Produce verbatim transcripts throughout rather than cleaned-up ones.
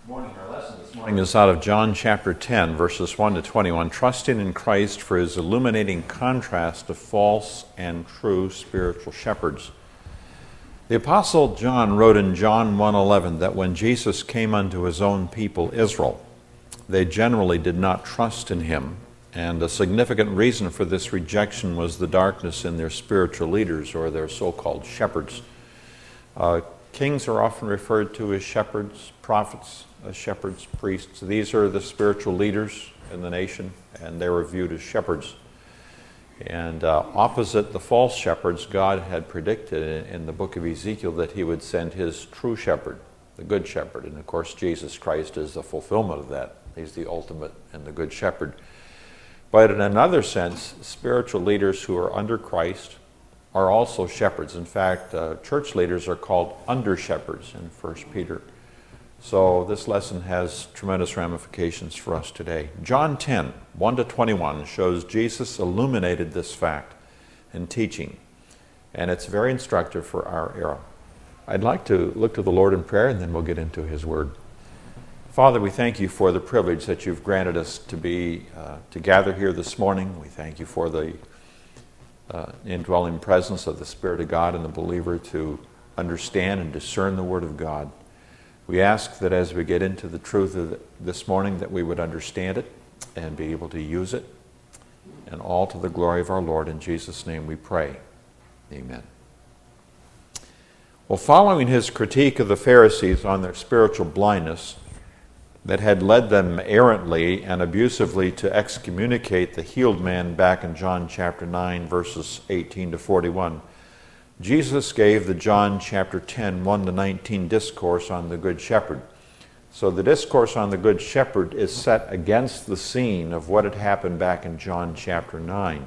Morning. Our lesson this morning is out of John chapter ten, verses one to twenty-one, trusting in Christ for his illuminating contrast of false and true spiritual shepherds. The Apostle John wrote in John one eleven that when Jesus came unto his own people, Israel, they generally did not trust in him, and a significant reason for this rejection was the darkness in their spiritual leaders, or their so-called shepherds. Uh, kings are often referred to as shepherds, prophets, as shepherds, priests. These are the spiritual leaders in the nation, and they were viewed as shepherds. And uh, opposite the false shepherds, God had predicted in, in the book of Ezekiel that he would send his true shepherd, the good shepherd. And of course, Jesus Christ is the fulfillment of that. He's the ultimate and the good shepherd. But in another sense, spiritual leaders who are under Christ are also shepherds. In fact, uh, church leaders are called under-shepherds in First Peter. So this lesson has tremendous ramifications for us today. John ten, one to twenty-one shows Jesus illuminated this fact in teaching, and it's very instructive for our era. I'd like to look to the Lord in prayer, and then we'll get into his word. Father, we thank you for the privilege that you've granted us to be uh, to gather here this morning. We thank you for the uh, indwelling presence of the Spirit of God in the believer to understand and discern the Word of God. We ask that as we get into the truth of this morning that we would understand it and be able to use it, and all to the glory of our Lord. In Jesus' name we pray. Amen. Well, following his critique of the Pharisees on their spiritual blindness that had led them errantly and abusively to excommunicate the healed man back in John chapter nine, verses eighteen to forty-one, Jesus gave the John chapter ten, one to nineteen discourse on the Good Shepherd. So the discourse on the Good Shepherd is set against the scene of what had happened back in John chapter nine.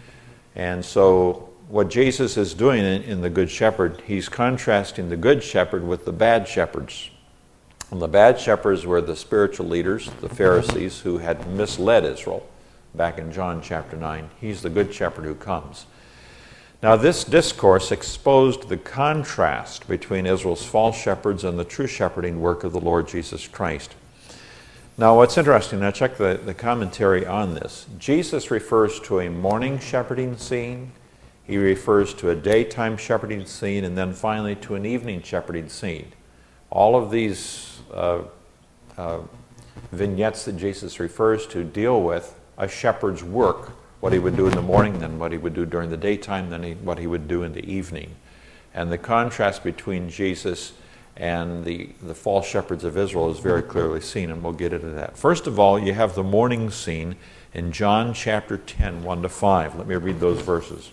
And so what Jesus is doing in, in the Good Shepherd, he's contrasting the Good Shepherd with the bad shepherds. And the bad shepherds were the spiritual leaders, the Pharisees, who had misled Israel back in John chapter nine. He's the Good Shepherd who comes. Now, this discourse exposed the contrast between Israel's false shepherds and the true shepherding work of the Lord Jesus Christ. Now, what's interesting, now check the, the commentary on this. Jesus refers to a morning shepherding scene, he refers to a daytime shepherding scene, and then finally to an evening shepherding scene. All of these uh, uh, vignettes that Jesus refers to deal with a shepherd's work. What he would do in the morning, then what he would do during the daytime, then he, what he would do in the evening. And the contrast between Jesus and the, the false shepherds of Israel is very clearly seen, and we'll get into that. First of all, you have the morning scene in John chapter ten, one to five. Let me read those verses.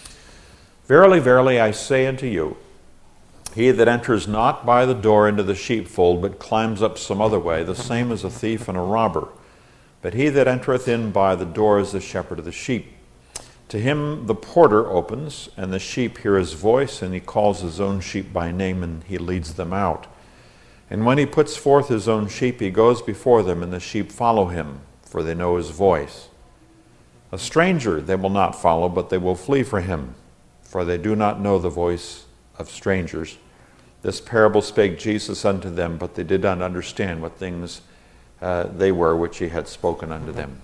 Verily, verily, I say unto you, he that enters not by the door into the sheepfold, but climbs up some other way, the same is a thief and a robber. But he that entereth in by the door is the shepherd of the sheep. To him the porter opens, and the sheep hear his voice, and he calls his own sheep by name, and he leads them out. And when he puts forth his own sheep, he goes before them, and the sheep follow him, for they know his voice. A stranger they will not follow, but they will flee for him, for they do not know the voice of strangers. This parable spake Jesus unto them, but they did not understand what things Uh, they were which he had spoken unto them.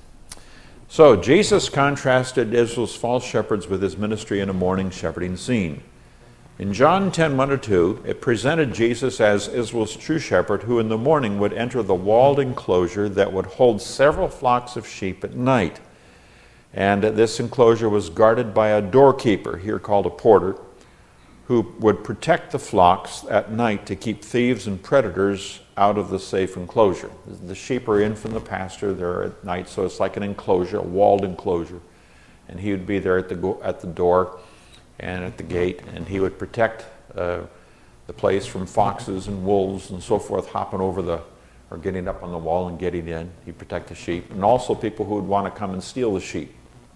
So Jesus contrasted Israel's false shepherds with his ministry in a morning shepherding scene. In John ten, one to two, it presented Jesus as Israel's true shepherd, who in the morning would enter the walled enclosure that would hold several flocks of sheep at night. And this enclosure was guarded by a doorkeeper, here called a porter, who would protect the flocks at night to keep thieves and predators out of the safe enclosure. The sheep are in from the pasture there at night, so it's like an enclosure, a walled enclosure. And he would be there at the go- at the door and at the gate, and he would protect uh, the place from foxes and wolves and so forth hopping over the, or getting up on the wall and getting in. He'd protect the sheep, and also people who would want to come and steal the sheep.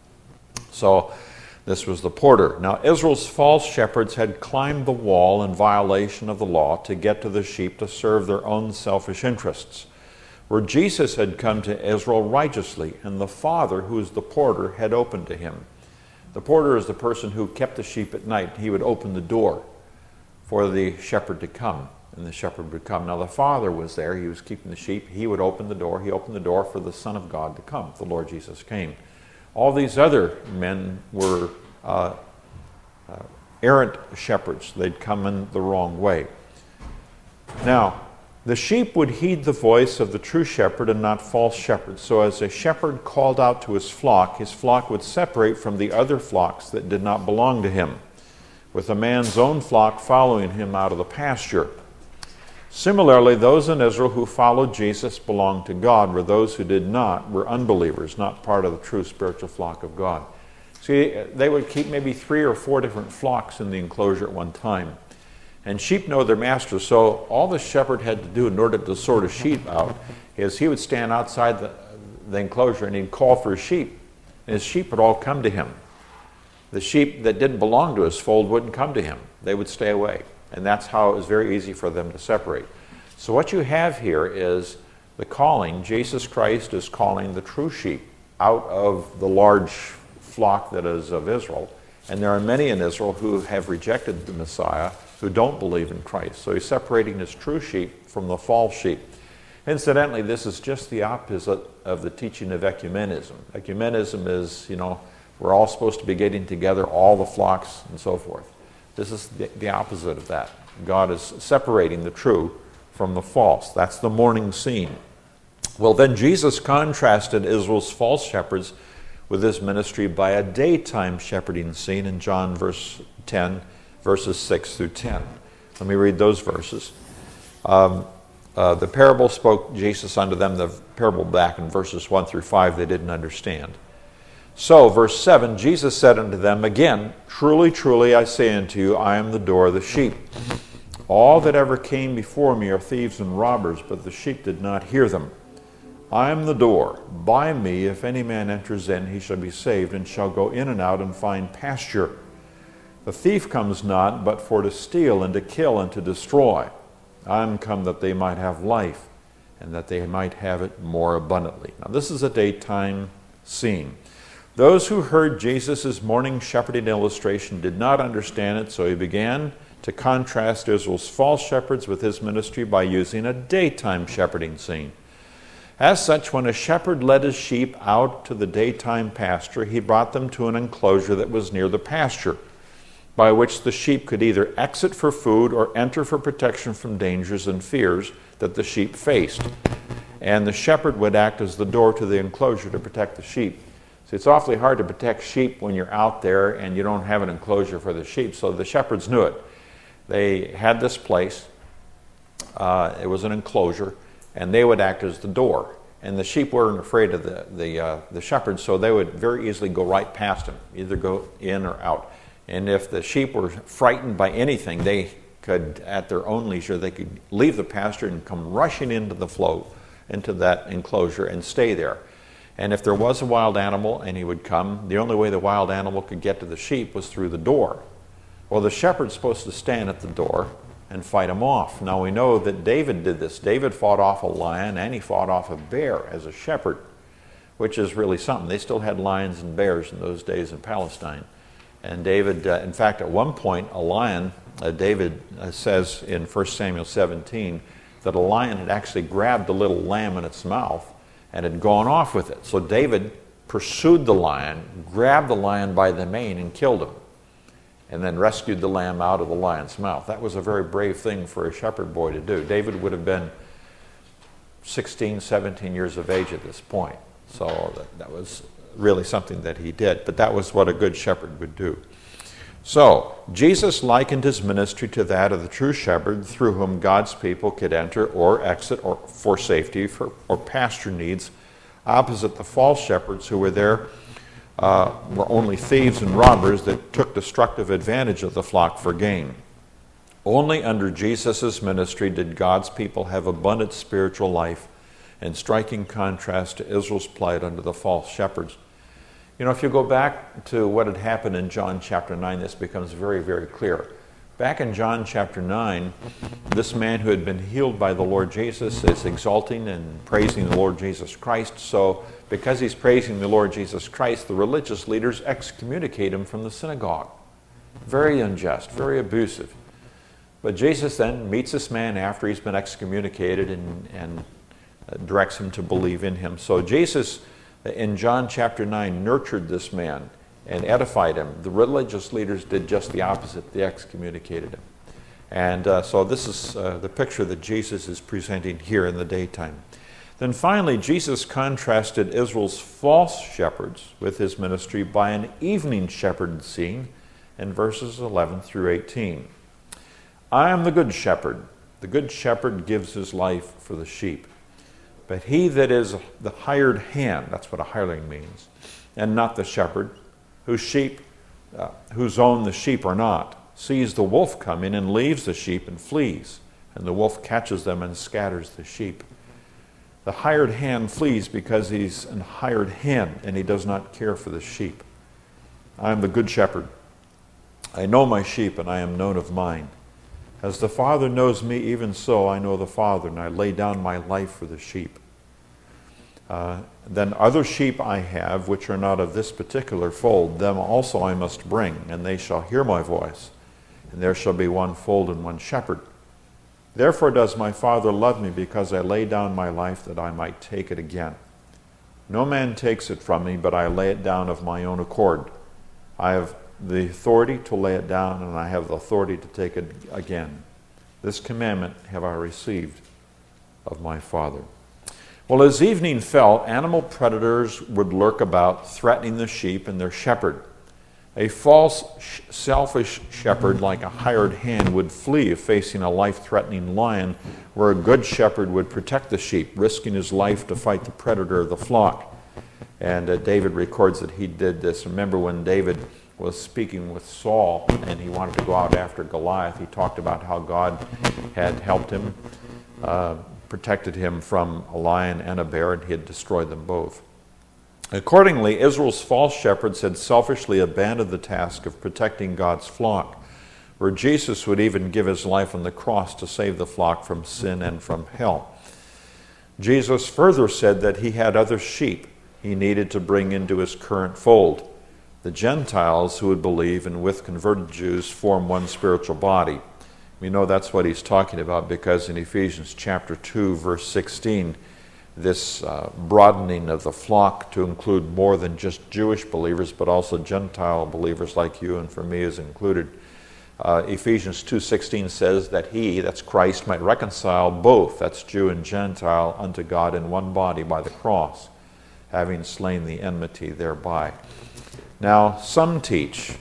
So this was the porter. Now, Israel's false shepherds had climbed the wall in violation of the law to get to the sheep to serve their own selfish interests, where Jesus had come to Israel righteously, and the Father, who is the porter, had opened to him. The porter is the person who kept the sheep at night. He would open the door for the shepherd to come. and the shepherd would come. Now the father was there. He was keeping the sheep. He would open the door. He opened the door for the Son of God to come. The Lord Jesus came. All these other men were uh, uh, errant shepherds. They'd come in the wrong way. Now, the sheep would heed the voice of the true shepherd and not false shepherds. So as a shepherd called out to his flock, his flock would separate from the other flocks that did not belong to him, with a man's own flock following him out of the pasture. Similarly, those in Israel who followed Jesus belonged to God, where those who did not were unbelievers, not part of the true spiritual flock of God. See, they would keep maybe three or four different flocks in the enclosure at one time. And sheep know their master, so all the shepherd had to do in order to sort a sheep out is he would stand outside the, the enclosure and he'd call for his sheep. And his sheep would all come to him. The sheep that didn't belong to his fold wouldn't come to him. They would stay away. And that's how it was very easy for them to separate. So what you have here is the calling. Jesus Christ is calling the true sheep out of the large flock that is of Israel. And there are many in Israel who have rejected the Messiah, who don't believe in Christ. So he's separating his true sheep from the false sheep. Incidentally, this is just the opposite of the teaching of ecumenism. Ecumenism is, you know, we're all supposed to be getting together, all the flocks and so forth. This is the, the opposite of that. God is separating the true from the false. That's the morning scene. Well, then Jesus contrasted Israel's false shepherds with his ministry by a daytime shepherding scene in John verse ten, verses six through ten. Let me read those verses. Um, uh, the parable spoke Jesus unto them, the parable back in verses one through five they didn't understand. So, verse seven, Jesus said unto them again, Truly, truly, I say unto you, I am the door of the sheep. All that ever came before me are thieves and robbers, but the sheep did not hear them. I am the door. By me, if any man enters in, he shall be saved, and shall go in and out and find pasture. The thief comes not, but for to steal, and to kill, and to destroy. I am come that they might have life, and that they might have it more abundantly. Now, this is a daytime scene. Those who heard Jesus' morning shepherding illustration did not understand it, so he began to contrast Israel's false shepherds with his ministry by using a daytime shepherding scene. As such, when a shepherd led his sheep out to the daytime pasture, he brought them to an enclosure that was near the pasture, by which the sheep could either exit for food or enter for protection from dangers and fears that the sheep faced. And the shepherd would act as the door to the enclosure to protect the sheep. See, it's awfully hard to protect sheep when you're out there and you don't have an enclosure for the sheep, so the shepherds knew it. They had this place, uh, it was an enclosure, and they would act as the door. And the sheep weren't afraid of the, the, uh, the shepherds, so they would very easily go right past him, either go in or out. And if the sheep were frightened by anything, they could, at their own leisure, they could leave the pasture and come rushing into the flow, into that enclosure, and stay there. And if there was a wild animal and he would come, the only way the wild animal could get to the sheep was through the door. Well, the shepherd's supposed to stand at the door and fight him off. Now we know that David did this. David fought off a lion and he fought off a bear as a shepherd, which is really something. They still had lions and bears in those days in Palestine. And David, uh, in fact, at one point, a lion, uh, David uh, says in First Samuel seventeen, that a lion had actually grabbed a little lamb in its mouth and had gone off with it. So David pursued the lion, grabbed the lion by the mane and killed him, and then rescued the lamb out of the lion's mouth. That was a very brave thing for a shepherd boy to do. David would have been sixteen, seventeen years of age at this point. So that, that was really something that he did. But that was what a good shepherd would do. So, Jesus likened his ministry to that of the true shepherd, through whom God's people could enter or exit or for safety for, or pasture needs, opposite the false shepherds who were there uh, were only thieves and robbers that took destructive advantage of the flock for gain. Only under Jesus' ministry did God's people have abundant spiritual life, in striking contrast to Israel's plight under the false shepherds. You know, if you go back to what had happened in John chapter nine, this becomes very, very clear. Back in John chapter nine, this man who had been healed by the Lord Jesus is exalting and praising the Lord Jesus Christ. So, because he's praising the Lord Jesus Christ, the religious leaders excommunicate him from the synagogue. Very unjust, very abusive. But Jesus then meets this man after he's been excommunicated and, and directs him to believe in him. So Jesus, in John chapter nine, nurtured this man and edified him. The religious leaders did just the opposite. They excommunicated him. And uh, so this is uh, the picture that Jesus is presenting here in the daytime. Then finally, Jesus contrasted Israel's false shepherds with his ministry by an evening shepherd scene in verses eleven through eighteen. I am the good shepherd. The good shepherd gives his life for the sheep. But he that is the hired hand, that's what a hireling means, and not the shepherd, whose sheep, uh, whose own the sheep are not, sees the wolf coming and leaves the sheep and flees, and the wolf catches them and scatters the sheep. The hired hand flees because he's an hired hand and he does not care for the sheep. I am the good shepherd. I know my sheep and I am known of mine. As the Father knows me, even so I know the Father, and I lay down my life for the sheep. Uh, then other sheep I have, which are not of this particular fold, them also I must bring, and they shall hear my voice, and there shall be one fold and one shepherd. Therefore does my Father love me, because I lay down my life that I might take it again. No man takes it from me, but I lay it down of my own accord. I have the authority to lay it down, and I have the authority to take it again. This commandment have I received of my Father. Well, as evening fell, animal predators would lurk about, threatening the sheep and their shepherd. A false, selfish shepherd, like a hired hand, would flee if facing a life-threatening lion, where a good shepherd would protect the sheep, risking his life to fight the predator of the flock. And uh, David records that he did this. Remember when David was speaking with Saul and he wanted to go out after Goliath, he talked about how God had helped him, uh, protected him from a lion and a bear, and he had destroyed them both. Accordingly, Israel's false shepherds had selfishly abandoned the task of protecting God's flock, where Jesus would even give his life on the cross to save the flock from sin and from hell. Jesus further said that he had other sheep he needed to bring into his current fold. The Gentiles who would believe, and with converted Jews form one spiritual body. We know that's what he's talking about because in Ephesians chapter two, verse sixteen, this uh, broadening of the flock to include more than just Jewish believers, but also Gentile believers like you and for me is included. Uh, Ephesians two sixteen says that he, that's Christ, might reconcile both, that's Jew and Gentile, unto God in one body by the cross, having slain the enmity thereby. Now, some teach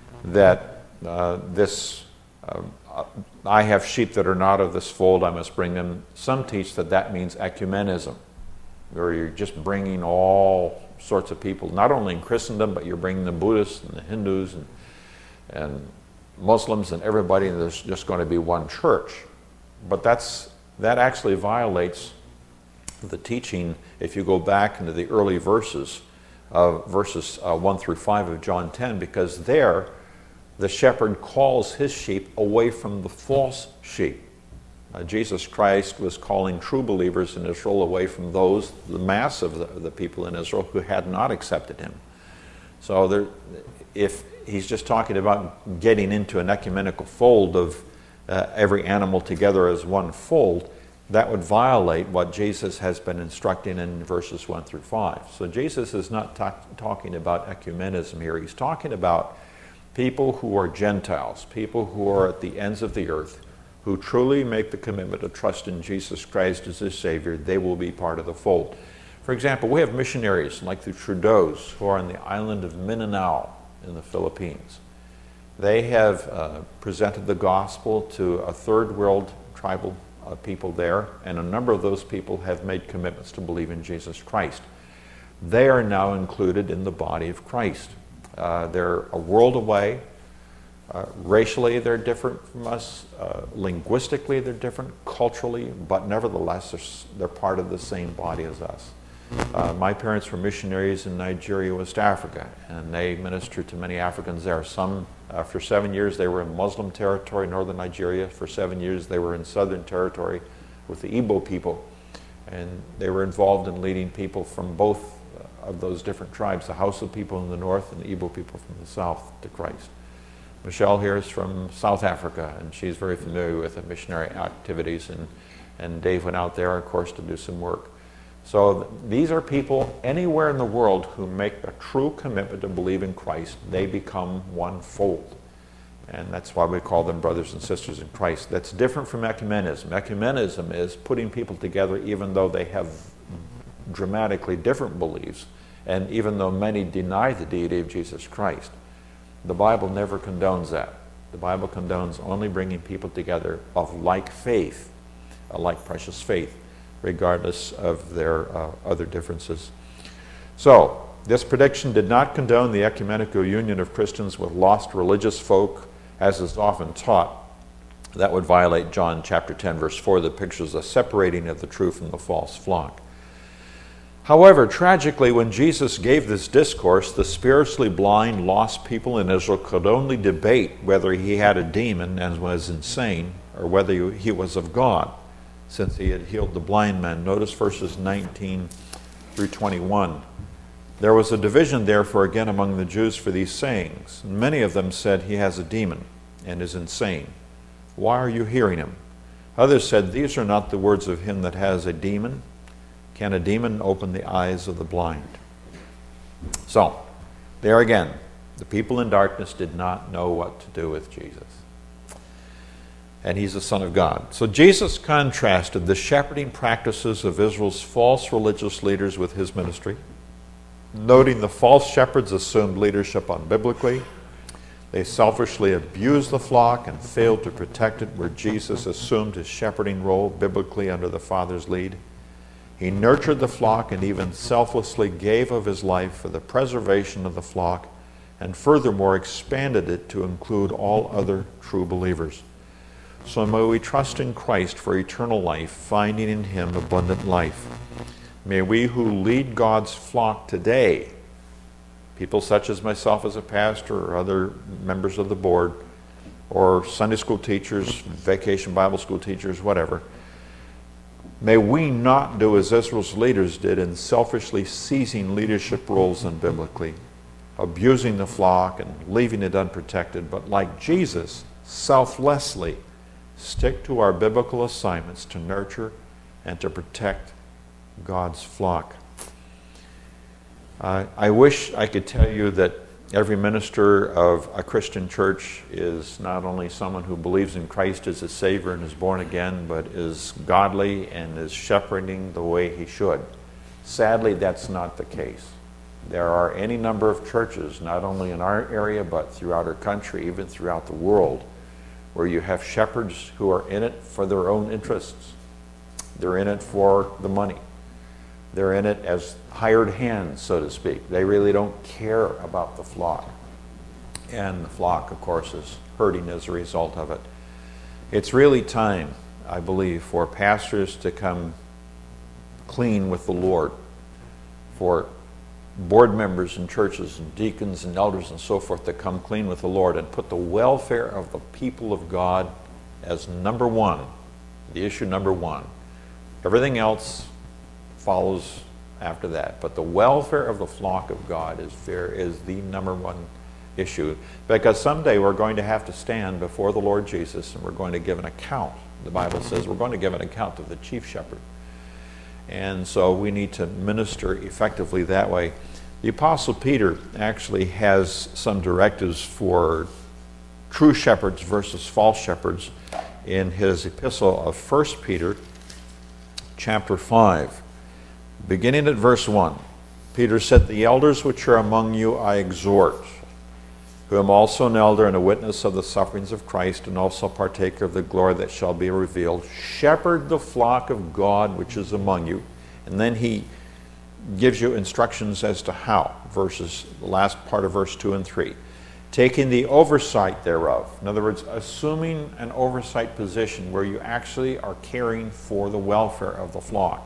that uh, this, uh, I have sheep that are not of this fold, I must bring them. Some teach that that means ecumenism, where you're just bringing all sorts of people, not only in Christendom, but you're bringing the Buddhists and the Hindus and, and Muslims and everybody, and there's just going to be one church. But that's, that actually violates the teaching if you go back into the early verses, uh, verses uh, one through five of John ten, because there the shepherd calls his sheep away from the false sheep. Uh, Jesus Christ was calling true believers in Israel away from those, the mass of the, the people in Israel who had not accepted him. So there, if he's just talking about getting into an ecumenical fold of uh, every animal together as one fold, that would violate what Jesus has been instructing in verses one through five. So Jesus is not ta- talking about ecumenism here. He's talking about people who are Gentiles, people who are at the ends of the earth, who truly make the commitment to trust in Jesus Christ as his Savior. They will be part of the fold. For example, we have missionaries like the Trudeaus who are on the island of Mindanao in the Philippines. They have uh, presented the gospel to a third world tribal uh, people there, and a number of those people have made commitments to believe in Jesus Christ. They are now included in the body of Christ. Uh, they're a world away. Uh, racially, they're different from us. Uh, linguistically, they're different. Culturally, but nevertheless, they're, they're part of the same body as us. Uh, my parents were missionaries in Nigeria, West Africa, and they ministered to many Africans there. Some, uh, for seven years, they were in Muslim territory, northern Nigeria. For seven years, they were in southern territory with the Igbo people. And they were involved in leading people from both of those different tribes, the Hausa people in the north and the Igbo people from the south, to Christ. Michelle here is from South Africa, and she's very familiar with the missionary activities, and, and Dave went out there, of course, to do some work. So th these are people anywhere in the world who make a true commitment to believe in Christ. They become one fold. And that's why we call them brothers and sisters in Christ. That's different from ecumenism. Ecumenism is putting people together even though they have dramatically different beliefs, and even though many deny the deity of Jesus Christ. The Bible never condones that. The Bible condones only bringing people together of like faith, a like precious faith, regardless of their uh, other differences. So, this prediction did not condone the ecumenical union of Christians with lost religious folk, as is often taught. That would violate John chapter ten, verse four, that pictures a separating of the true from the false flock. However, tragically, when Jesus gave this discourse, the spiritually blind, lost people in Israel could only debate whether he had a demon and was insane, or whether he was of God, since he had healed the blind man. Notice verses nineteen through twenty-one. There was a division, therefore, again among the Jews for these sayings. And many of them said, he has a demon and is insane. Why are you hearing him? Others said, these are not the words of him that has a demon. Can a demon open the eyes of the blind? So, there again, the people in darkness did not know what to do with Jesus. And he's the Son of God. So Jesus contrasted the shepherding practices of Israel's false religious leaders with his ministry, noting the false shepherds assumed leadership unbiblically. They selfishly abused the flock and failed to protect it, where Jesus assumed his shepherding role biblically under the Father's lead. He nurtured the flock and even selflessly gave of his life for the preservation of the flock, and furthermore expanded it to include all other true believers. So may we trust in Christ for eternal life, finding in him abundant life. May we who lead God's flock today, people such as myself as a pastor or other members of the board, or Sunday school teachers, vacation Bible school teachers, whatever, may we not do as Israel's leaders did in selfishly seizing leadership roles unbiblically, abusing the flock and leaving it unprotected, but like Jesus, selflessly stick to our biblical assignments to nurture and to protect God's flock. Uh, I wish I could tell you that every minister of a Christian church is not only someone who believes in Christ as his Savior and is born again, but is godly and is shepherding the way he should. Sadly, that's not the case. There are any number of churches, not only in our area, but throughout our country, even throughout the world, where you have shepherds who are in it for their own interests. They're in it for the money. They're in it as hired hands, so to speak. They really don't care about the flock. And the flock, of course, is hurting as a result of it. It's really time, I believe, for pastors to come clean with the Lord, for board members in churches and deacons and elders and so forth to come clean with the Lord and put the welfare of the people of God as number one, the issue number one. Everything else follows after that. But the welfare of the flock of God is, fair, is the number one issue, because someday we're going to have to stand before the Lord Jesus and we're going to give an account. The Bible says we're going to give an account to the chief shepherd. And so we need to minister effectively that way. The Apostle Peter actually has some directives for true shepherds versus false shepherds in his epistle of First Peter chapter five. Beginning at verse one, Peter said, the elders which are among you I exhort, who am also an elder and a witness of the sufferings of Christ, and also partaker of the glory that shall be revealed. Shepherd the flock of God which is among you. And then he gives you instructions as to how, verses, the last part of verse two and three. Taking the oversight thereof. In other words, assuming an oversight position where you actually are caring for the welfare of the flock.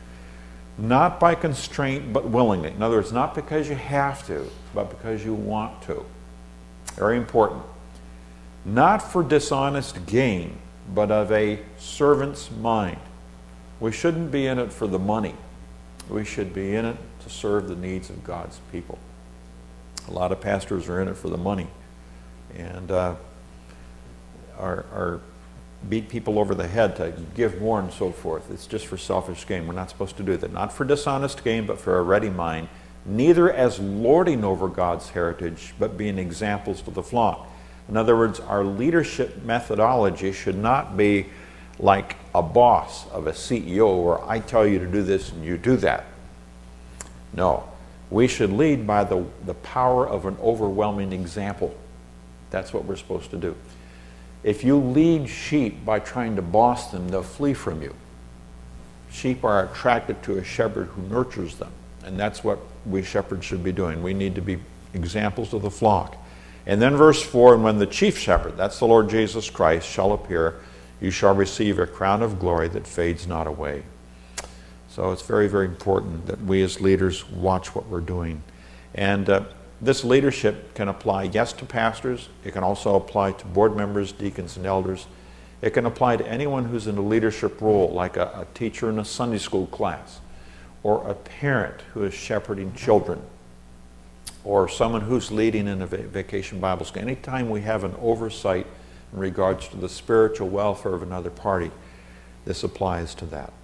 Not by constraint, but willingly. In other words, not because you have to, but because you want to. Very important. Not for dishonest gain, but of a servant's mind. We shouldn't be in it for the money. We should be in it to serve the needs of God's people. A lot of pastors are in it for the money. and uh, are, are beat people over the head to give more and so forth. It's just for selfish gain. We're not supposed to do that. Not for dishonest gain, but for a ready mind, neither as lording over God's heritage, but being examples to the flock. In other words, our leadership methodology should not be like a boss of a C E O where I tell you to do this and you do that. No, we should lead by the, the power of an overwhelming example. That's what we're supposed to do. If you lead sheep by trying to boss them, they'll flee from you. Sheep are attracted to a shepherd who nurtures them, and that's what we shepherds should be doing. We need to be examples of the flock. And then verse four, and when the chief shepherd, that's the Lord Jesus Christ, shall appear, you shall receive a crown of glory that fades not away. So it's very, very important that we as leaders watch what we're doing. And uh, this leadership can apply, yes, to pastors. It can also apply to board members, deacons, and elders. It can apply to anyone who's in a leadership role, like a, a teacher in a Sunday school class, or a parent who is shepherding children, or someone who's leading in a vacation Bible school. Anytime we have an oversight in regards to the spiritual welfare of another party, this applies to that.